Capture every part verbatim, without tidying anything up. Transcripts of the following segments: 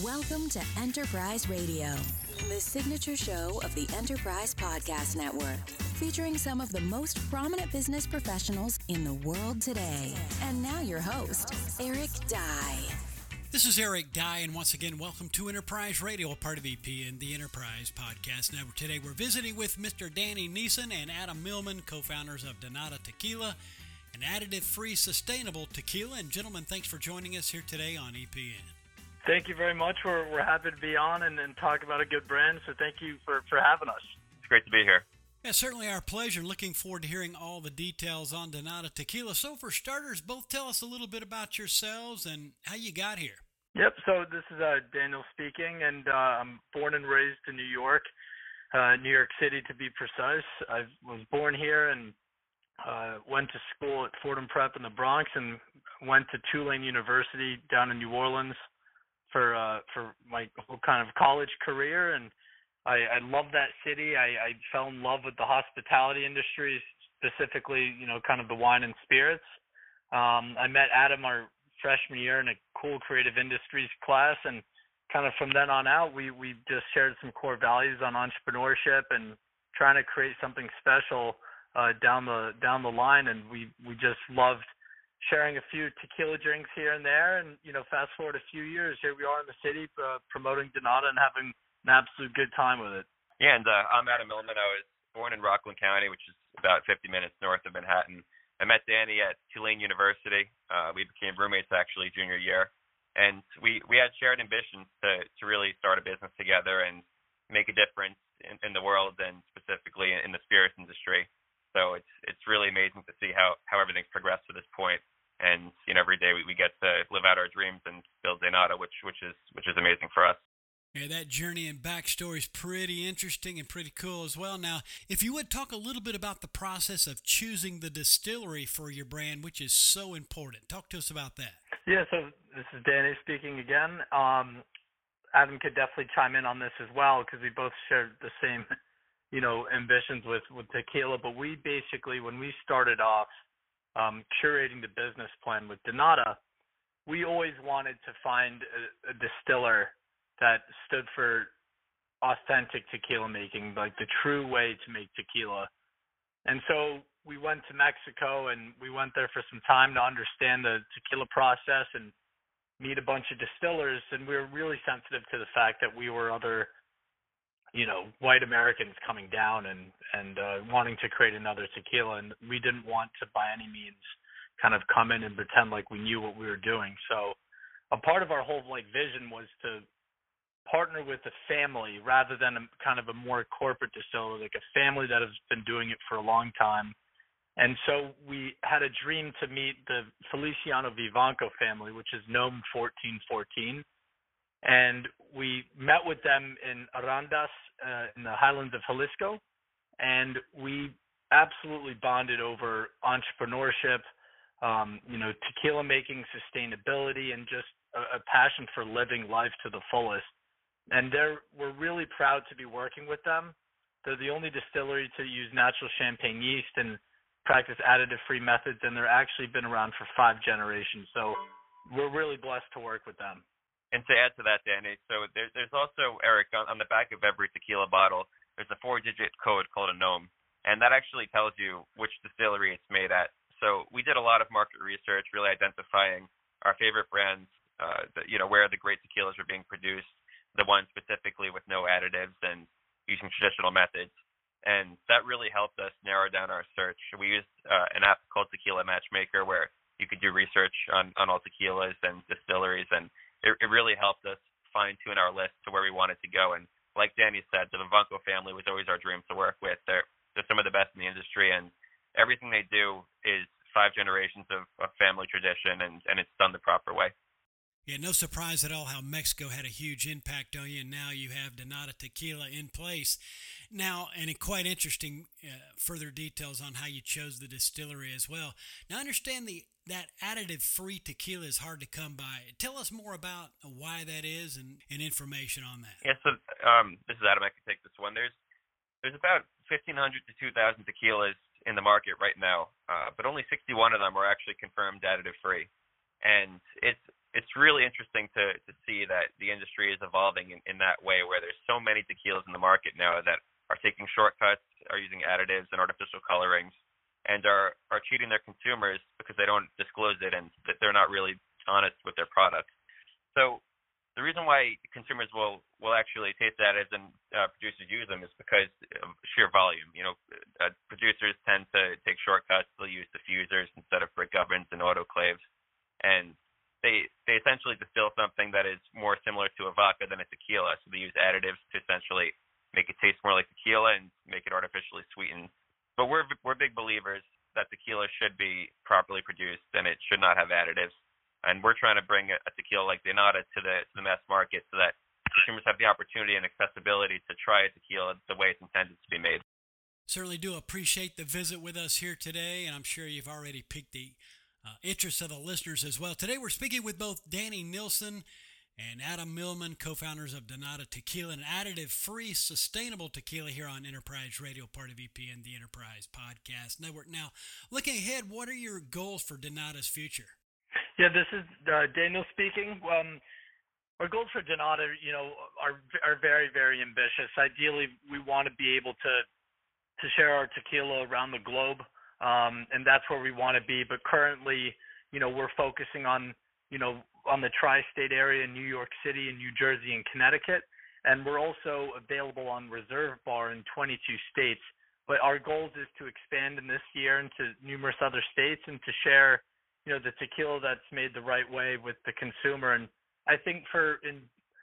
Welcome to Enterprise Radio, the signature show of the Enterprise Podcast Network, featuring some of the most prominent business professionals in the world today. And now your host, Eric Dye. This is Eric Dye, and once again, welcome to Enterprise Radio, a part of E P and the Enterprise Podcast Network. Today, we're visiting with Mister Danny Neeson and Adam Millman, co-founders of Donata Tequila, an additive-free, sustainable tequila. And gentlemen, thanks for joining us here today on E P N. Thank you very much. We're we're happy to be on and, and talk about a good brand, so thank you for, for having us. It's great to be here. Yeah, certainly our pleasure. Looking forward to hearing all the details on Donata Tequila. So for starters, both tell us a little bit about yourselves and how you got here. Yep, so this is uh, Daniel speaking, and uh, I'm born and raised in New York, uh, New York City to be precise. I was born here and uh, went to school at Fordham Prep in the Bronx and went to Tulane University down in New Orleans for uh, for my whole kind of college career, and I, I love that city. I, I fell in love with the hospitality industry, specifically, you know, kind of the wine and spirits. Um, I met Adam our freshman year in a cool creative industries class, and kind of from then on out, we we just shared some core values on entrepreneurship and trying to create something special uh, down the down the line, and we we just loved sharing a few tequila drinks here and there. And, you know, fast forward a few years, here we are in the city uh, promoting Donata and having an absolute good time with it. Yeah, and uh, I'm Adam Millman. I was born in Rockland County, which is about fifty minutes north of Manhattan. I met Danny at Tulane University. Uh, we became roommates, actually, junior year. And we, we had shared ambitions to, to really start a business together and make a difference in, in the world, and specifically in, in the spirits industry. So it's it's really amazing to see how, how everything's progressed to this point. And, you know, every day we, we get to live out our dreams and build Donata, which which is which is amazing for us. Yeah, that journey and backstory is pretty interesting and pretty cool as well. Now, if you would talk a little bit about the process of choosing the distillery for your brand, which is so important. Talk to us about that. Yeah, so this is Danny speaking again. Um, Adam could definitely chime in on this as well, because we both shared the same, you know, ambitions with, with tequila. But we basically, when we started off, Um, curating the business plan with Donata, we always wanted to find a, a distiller that stood for authentic tequila making, like the true way to make tequila. And so we went to Mexico, and we went there for some time to understand the tequila process and meet a bunch of distillers. And we were really sensitive to the fact that we were other, you know, white Americans coming down and, and uh, wanting to create another tequila. And we didn't want to, by any means, kind of come in and pretend like we knew what we were doing. So a part of our whole, like, vision was to partner with a family rather than a, kind of a more corporate distiller, like a family that has been doing it for a long time. And so we had a dream to meet the Feliciano Vivanco family, which is Gnome fourteen fourteen. And we met with them in Arandas, uh, in the highlands of Jalisco, and we absolutely bonded over entrepreneurship, um, you know, tequila making, sustainability, and just a, a passion for living life to the fullest. And they're, we're really proud to be working with them. They're the only distillery to use natural champagne yeast and practice additive-free methods, and they're actually been around for five generations. So we're really blessed to work with them. And to add to that, Danny, so there, there's also, Eric, on, on the back of every tequila bottle, there's a four-digit code called a gnome, and that actually tells you which distillery it's made at. So we did a lot of market research, really identifying our favorite brands, uh, the, you know, where the great tequilas are being produced, the ones specifically with no additives and using traditional methods. And that really helped us narrow down our search. We used uh, an app called Tequila Matchmaker, where you could do research on, on all tequilas and distilleries, and It, it really helped us fine-tune our list to where we wanted to go. And like Danny said, the Vivanco family was always our dream to work with. They're, they're some of the best in the industry, and everything they do is five generations of, of family tradition, and, and it's done the proper way. Yeah, no surprise at all how Mexico had a huge impact on you, and now you have Donata Tequila in place. Now, and it, quite interesting, uh, further details on how you chose the distillery as well. Now, I understand the that additive-free tequila is hard to come by. Tell us more about why that is and, and information on that. Yeah, so um, this is Adam. I can take this one. There's there's about fifteen hundred to two thousand tequilas in the market right now, uh, but only sixty-one of them are actually confirmed additive-free. And it's it's really interesting to to see that the industry is evolving in, in that way, where there's so many tequilas in the market now that are taking shortcuts, are using additives and artificial colorings, and are are cheating their consumers because they don't disclose it and that they're not really honest with their products. So the reason why consumers will, will actually taste additives and uh, producers use them is because of sheer volume. You know, uh, producers tend to take shortcuts. They'll use diffusers instead of brick ovens and autoclaves, and they they essentially distill something that is more similar to a vodka than a tequila. So they use additives to essentially make it taste more like tequila and make it artificially sweetened. But we're we're big believers that tequila should be properly produced and it should not have additives. And we're trying to bring a, a tequila like Donata to the to the mass market so that consumers have the opportunity and accessibility to try a tequila the way it's intended to be made. Certainly do appreciate the visit with us here today, and I'm sure you've already piqued the uh, interest of the listeners as well. Today we're speaking with both Danny Nilsson and Adam Millman, co-founders of Donata Tequila, an additive-free, sustainable tequila here on Enterprise Radio, part of E P N, the Enterprise Podcast Network. Now, looking ahead, what are your goals for Donata's future? Yeah, this is uh, Daniel speaking. Um, our goals for Donata, you know, are are very, very ambitious. Ideally, we want to be able to to share our tequila around the globe, um, and that's where we want to be. But currently, you know, we're focusing on, you know, on the tri-state area in New York City and New Jersey and Connecticut, and we're also available on Reserve Bar in twenty-two states. But our goals is to expand in this year into numerous other states and to share, you know, the tequila that's made the right way with the consumer. And I think for in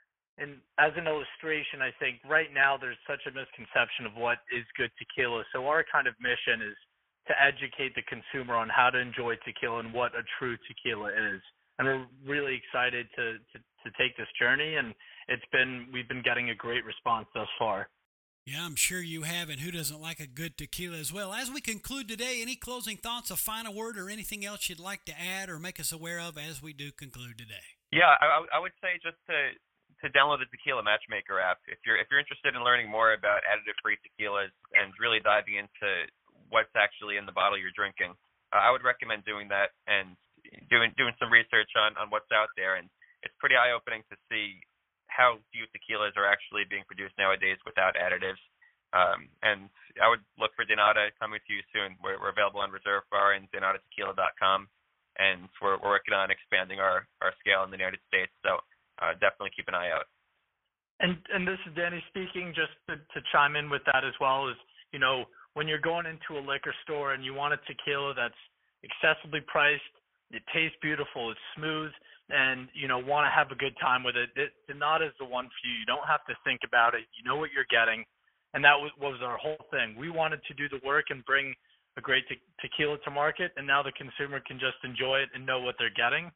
in as an illustration, I think right now there's such a misconception of what is good tequila. So our kind of mission is to educate the consumer on how to enjoy tequila and what a true tequila is. And we're really excited to to, to take this journey, and it's been we've been getting a great response thus far. Yeah, I'm sure you have, and who doesn't like a good tequila as well? As we conclude today, any closing thoughts, a final word, or anything else you'd like to add or make us aware of as we do conclude today? Yeah, I, I would say just to to download the Tequila Matchmaker app. If you're if you're interested in learning more about additive-free tequilas and really diving into what's actually in the bottle you're drinking, uh, I would recommend doing that and doing doing some research on, on what's out there. And it's pretty eye-opening to see how few tequilas are actually being produced nowadays without additives. Um, and I would look for Donata coming to you soon. We're, we're available on Reserve Bar and donata tequila dot com, and we're, we're working on expanding our, our scale in the United States. So uh, definitely keep an eye out. And and this is Danny speaking. Just to, to chime in with that as well is, you know, when you're going into a liquor store and you want a tequila that's accessibly priced, it tastes beautiful, it's smooth, and, you know, want to have a good time with it, it Donata is the one for you. You don't have to think about it. You know what you're getting. And that was, was our whole thing. We wanted to do the work and bring a great te- tequila to market, and now the consumer can just enjoy it and know what they're getting.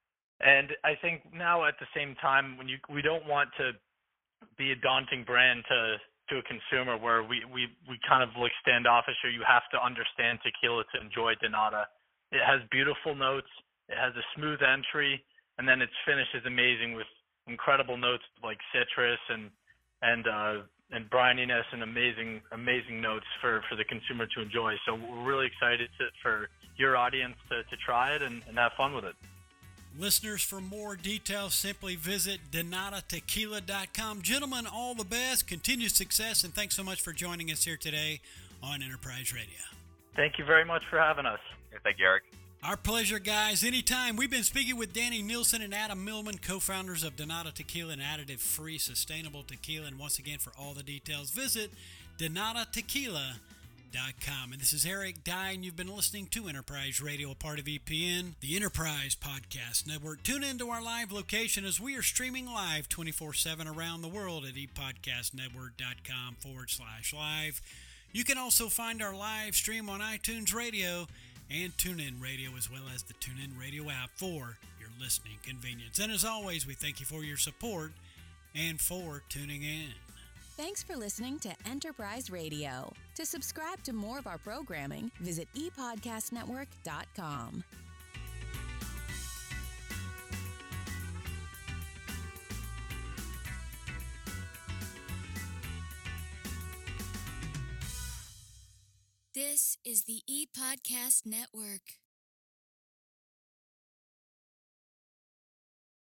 And I think now at the same time, when you we don't want to be a daunting brand to to a consumer where we, we, we kind of look standoffish, or you have to understand tequila to enjoy Donata. It has beautiful notes. It has a smooth entry, and then its finish is amazing with incredible notes like citrus and and uh, and brininess and amazing amazing notes for, for the consumer to enjoy. So we're really excited to, for your audience to, to try it and, and have fun with it. Listeners, for more details, simply visit donata tequila dot com. Gentlemen, all the best, continued success, and thanks so much for joining us here today on Enterprise Radio. Thank you very much for having us. Yeah, thank you, Eric. Our pleasure, guys. Anytime. We've been speaking with Danny Nilsson and Adam Millman, co-founders of Donata Tequila, an additive-free, sustainable tequila. And once again, for all the details, visit donata tequila dot com. And this is Eric Dye, and you've been listening to Enterprise Radio, a part of E P N, the Enterprise Podcast Network. Tune into our live location as we are streaming live twenty-four seven around the world at epodcastnetwork.com forward slash live. You can also find our live stream on iTunes Radio and TuneIn Radio, as well as the TuneIn Radio app for your listening convenience. And as always, we thank you for your support and for tuning in. Thanks for listening to Enterprise Radio. To subscribe to more of our programming, visit e podcast network dot com. This is the E-Podcast Network.